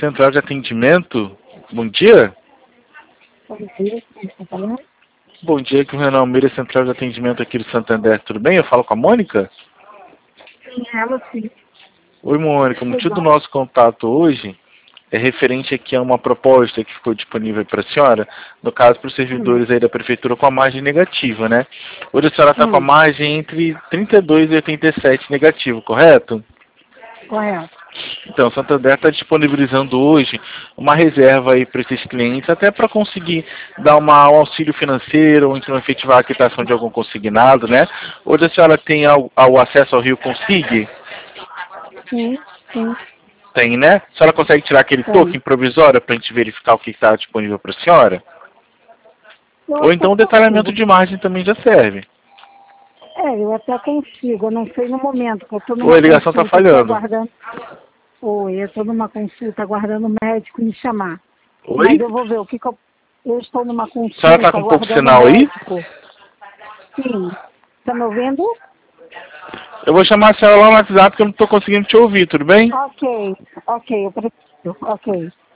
Central de Atendimento. Bom dia. Bom dia, quem está falando? Bom dia, aqui é o Renan Almeida, Central de Atendimento aqui do Santander. Tudo bem? Eu falo com a Mônica? Sim, ela sim. Oi, Mônica. O motivo do nosso contato hoje é referente aqui a uma proposta que ficou disponível para a senhora, no caso para os servidores aí da Prefeitura com a margem negativa, né? Hoje a senhora está com a margem entre 32 e 87 negativo, correto? Correto. Então, o Santander está disponibilizando hoje uma reserva aí para esses clientes, até para conseguir dar um auxílio financeiro, ou então efetivar a quitação de algum consignado, né? Hoje a senhora tem ao acesso ao Rio Consig? Sim, sim. Tem, né? A senhora consegue tirar aquele token provisório para a gente verificar o que está disponível para a senhora? Ou então o detalhamento de margem também já serve. Eu até consigo, eu não sei no momento, porque eu estou numa Ou a ligação está falhando. Oi, eu estou numa consulta aguardando o médico me chamar. Oi? Mas eu vou ver o que eu estou numa consulta. A senhora está com pouco sinal aí? Sim. Está me ouvindo? Eu vou chamar a senhora lá no WhatsApp porque eu não estou conseguindo te ouvir, tudo bem? Ok, eu preciso. Ok.